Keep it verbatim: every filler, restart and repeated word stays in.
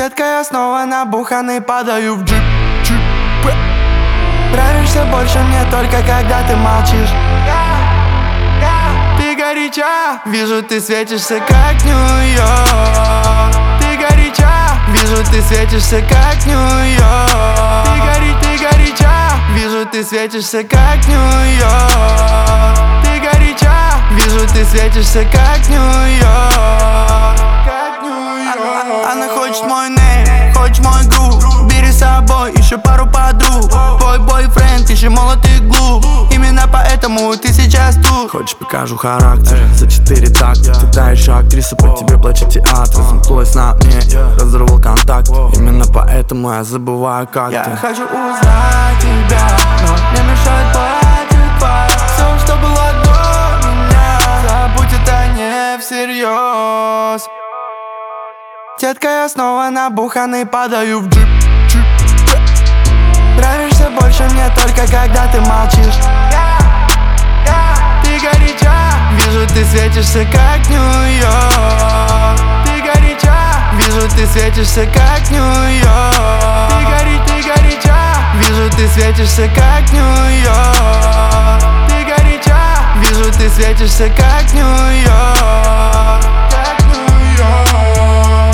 Детка, я снова набуханный, падаю в джип, джип. Нравишься больше мне только когда ты молчишь. Ты горяча, вижу, ты светишься как Нью-Йорк. Ты горяча, вижу, ты светишься как Нью-Йорк. Ты гори, ты горяча, вижу, ты светишься как Нью-Йорк. Ты горяча, вижу, ты светишься как Нью-Йорк. Как Нью-Йорк. Она хочет мой нейм, хочет мой грув. Бери с собой еще пару подруг. Твой бойфренд еще молод и глуп. Именно поэтому ты сейчас тут. Хочешь, покажу характер за четыре такта. Ты та еще актриса, по тебе плачет театр. Замкнулась на мне, разорвал контакт. Именно поэтому я забываю, как Я ты. хочу узнать тебя, но мне мешает платье твое. Все, что было до меня, забудь, это не всерьез. Детка, я снова набуханный, падаю в джип, джип. Нравишься больше мне только когда ты молчишь. Ты горяча, вижу, ты светишься как Нью-Йорк. Ты горяча, вижу, ты светишься как Нью-Йорк. Ты гори, ты горяча, вижу, ты светишься как Нью-Йорк. Ты горяча, вижу, ты светишься как Нью-Йорк. Как Нью-Йорк.